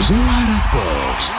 جوهرة سبورت.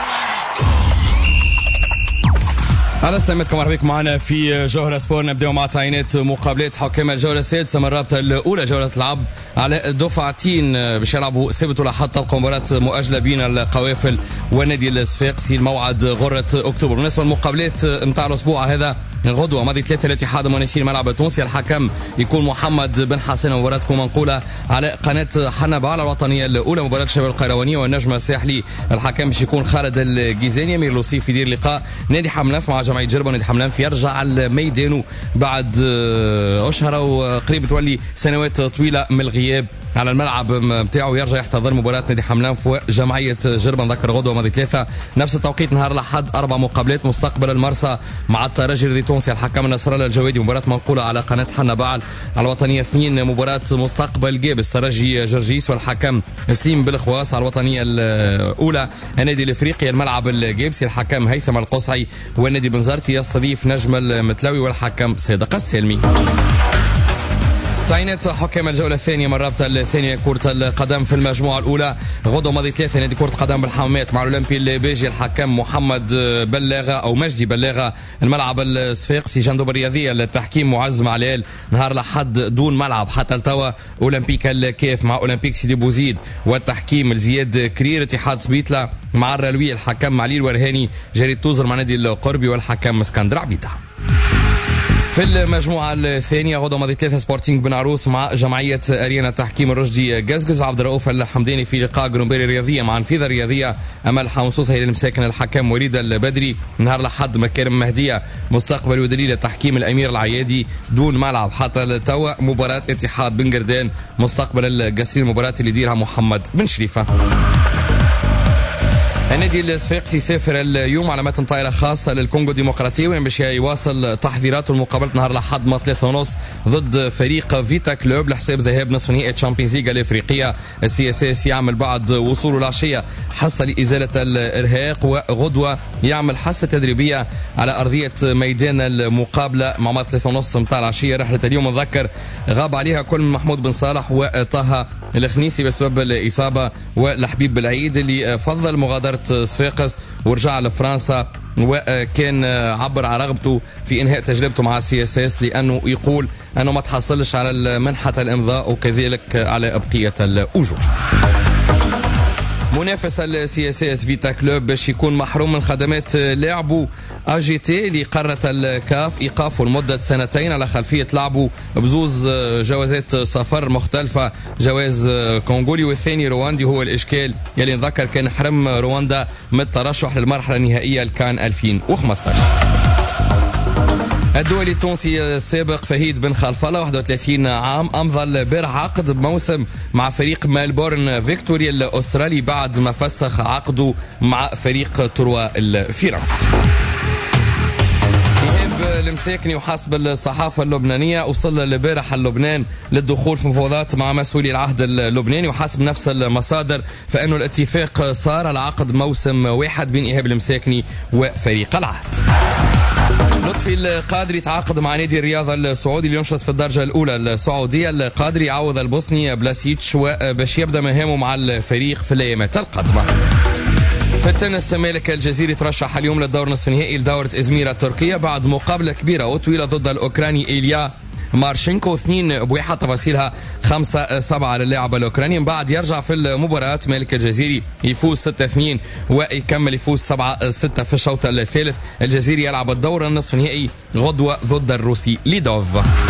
على سلامتكم، مرحبا بكم معنا في جوهرة سبورت. نبدأ مع تعيينات مقابلات حكام الجولة السادسة من الرابطة الأولى. جولة تلعب على دفعتين باش يلعبوا سبت والأحد. تبقى مباراة مؤجلة بين القوافل والنادي الصفاقسي، الموعد غرة أكتوبر. بالنسبة للمقابلات نتاع الأسبوع هذا، غدوة ماضي 3 الاتحاد المونسي الملعب التونسي. الحكم يكون محمد بن حسن. مباراتكم منقولة على قناة حنبال الوطنية الأولى. مباراة شباب القيروانية والنجم الساحلي، الحكم باش يكون خالد الجيزاني. أمير لوصيف يدير لقاء نادي حملانف مع جمعية جربة. نادي حملانف يرجع لميدانه بعد أشهر وقريب تولي سنوات طويلة من الغياب على الملعب نتاعو. يرجع يحتضر مباراة نادي حملانف وجمعية جربة. نذكر غدوة ماضي 3 نفس التوقيت نهار الأحد 4 مقابلات. مستقبل المرسى مع الترجي التونسي، الحكم نصر الله الجوادي. مباراة منقولة على قناة حنبال على الوطنية 2. مباراة مستقبل جابس ترجي جرجيس، والحكم سليم بالخواص على الوطنية الأولى. النادي الإفريقي الملعب الجابسي، الحكم هيثم القصعي. والنادي بنزرتي يستضيف نجم المتلوي والحكم صادق السالمي. تعيينات حكام الجولة الثانية من الرابطة الثانية كرة القدم في المجموعة الأولى. غدوة ماضي 3 نادي كرة قدم بالحمامات مع الأولمبي البيجي، الحكم محمد بلاغة أو مجدي بلاغة. الملعب الصفاقسي جندوب الرياضية، التحكيم معز معلال. نهار الأحد دون ملعب حتى التوا. أولمبيك الكاف مع أولمبيك سيدي بوزيد، والتحكيم لزياد كرير. اتحاد سبيتلا مع الرلوي، الحكم معليل ورهاني. جريد توزر مع نادي القربي، والحكم اسكندر عبيدة. في المجموعة الثانية غدوة ماضي 3 سبورتينغ بن عروس مع جمعية أريانا تحكيم الرشدي قزقز. عبد الرؤوف الحمداني في لقاء جرومبيري الرياضية مع نفيذة الرياضية أمل حمصوصة هي المساكن، الحكم وليد البدري. نهار الأحد مكارم مهدية مستقبل ودليل تحكيم الأمير العيادي دون ملعب حتى التوا. مباراة اتحاد بن قردان مستقبل القصير، المباراة اللي يديرها محمد بن شريفة. النادي الصفاقسي سافر اليوم على متن طائرة خاصة للكونغو الديمقراطية، وين باش يواصل تحضيراته لمقابلة نهار الأحد ما 3:30 ضد فريق فيتا كلوب لحساب ذهاب نصف نهائي تشامبيونز ليغا الإفريقية. السي اس اس يعمل بعد وصوله العشية حصة لإزالة الإرهاق، وغدوة يعمل حصة تدريبية على أرضية ميدان المقابلة مع ما 3:30 متاع العشية. رحلة اليوم نذكر غاب عليها كل من محمود بن صالح وطه الخنيسي بسبب الإصابة، والحبيب بالعيد اللي فضل مغادرة صفاقس ورجع لفرنسا، وكان عبر عن رغبته في انهاء تجربته مع السي اس اس لانه يقول انه ما تحصلش على منحة الامضاء وكذلك على بقية الاجور. منافس السي اس اس فيتا كلوب باش يكون محروم من خدمات لاعبو اي جي تي اللي قررت الكاف ايقافه لمده 2 على خلفيه لعبه بزوز جوازات سفر مختلفه، جواز كونغولي والثاني رواندي. هو الاشكال يلي نذكر كان حرم رواندا من الترشح للمرحله النهائيه لكان 2015. الدولي التونسي السابق فهيد بن خلفلة 31 عام أمضى البارح عقد بموسم مع فريق ميلبورن فيكتوريا الأسترالي بعد ما فسخ عقده مع فريق تروا الفرنسي. إيهاب المساكني وحسب الصحافة اللبنانية وصل البارح لبنان للدخول في مفاوضات مع مسؤولي العهد اللبناني، وحسب نفس المصادر فإنه الاتفاق صار على عقد موسم واحد بين إيهاب المساكني وفريق العهد. لطفي القادري تعاقد مع نادي الرياضة السعودي اللي ينشط في الدرجة الأولى السعودية. القادري يعوض البوسني بلاسيتش وباش يبدأ مهامه مع الفريق في الأيامات القادمة. في التنس مالك الجزيري ترشح اليوم للدور نصف النهائي لدورة إزمير التركية بعد مقابلة كبيرة وطويلة ضد الأوكراني إيليا مارشينكو 2-1. تفاصيلها 5-7 للاعب الأوكراني. من بعد يرجع في المباراة مالك الجزيري يفوز 6-2 ويكمل يفوز 7-6 في الشوط الثالث. الجزيري يلعب الدور النصف النهائي غدوة ضد الروسي ليدوف.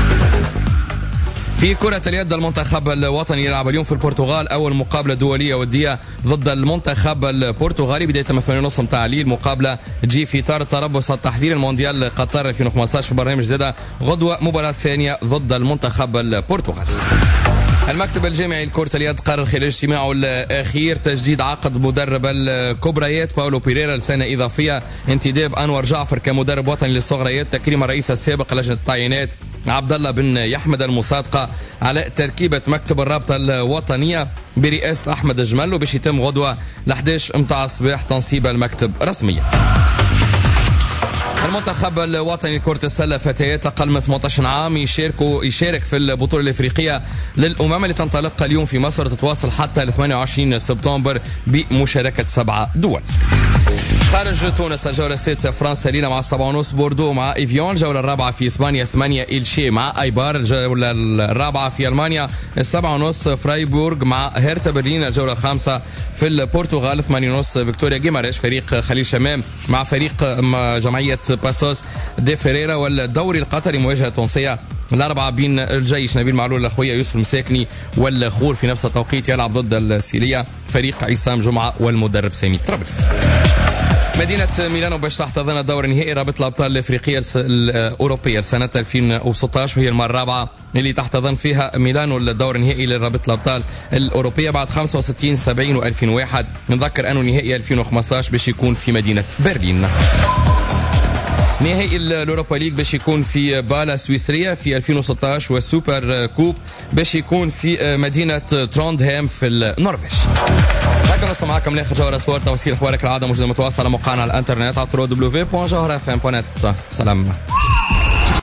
في كرة اليد المنتخب الوطني يلعب اليوم في البرتغال أول مقابلة دولية ودية ضد المنتخب البرتغالي بداية من 8:30 متاع الليل. مقابلة تجي في إطار تربص التحضير المونديال قطر 2015 في برنامج زادة. غدوة مباراة ثانية ضد المنتخب البرتغالي. المكتب الجامعي لكرة اليد قرر خلال اجتماعه الأخير تجديد عقد مدرب الكبريات باولو بيريرا لسنة إضافية، انتداب أنور جعفر كمدرب وطني للصغريات، تكريم الرئيس السابق لجنة التعيينات عبد الله بن يحمد المصادقة على تركيبة مكتب الرابطة الوطنية برئاسة أحمد الجمل، وباش يتم غدوة ل11 متاع الصباح تنصيب المكتب رسميا. المنتخب الوطني لكرة السلة فتيات أقل من 18 عام يشارك في البطولة الإفريقية للأمم اللي تنطلق اليوم في مصر، تتواصل حتى 28 سبتمبر بمشاركة 7 دول. خارج تونس الجولة السادسة فرنسا لينا مع 7:30 بوردو مع إيفيون. الجولة الرابعة في إسبانيا 8 إلشي مع أيبار. الجولة الرابعة في ألمانيا 7:30 فرايبورغ مع هيرتا برلين. الجولة الخامسة في البرتغال 8:30 فيكتوريا جيماريش فريق خليل شمام مع فريق جمعية باسوس دي فيريرا. والدوري القطري مواجهة تونسية الأربعة بين الجيش نبيل معلول الأخوية يوسف المساكني والخور في نفس التوقيت يلعب ضد السيلية فريق عصام جمعة والمدرب سامي طرابلس. مدينة ميلانو باش تحتضن الدور النهائي رابطة الأبطال الأفريقية الأوروبية لسنة 2016 وهي المرة الرابعة اللي تحتضن فيها ميلانو الدور النهائي لرابطة الأبطال الأوروبية بعد 65 70 و2001. نذكر أنه نهائي 2015 باش يكون في مدينة برلين. نهائي الأوروبا ليج باش يكون في بالا سويسرية في 2016 والسوبر كوب باش يكون في مدينة تروندهام في النرويج. هكذا نصل معكم لاخر جوهرة سبورت. توصيل اخبارك العادة موجودة متواصلة على موقعنا على الانترنت على www.johorfm.net. سلام.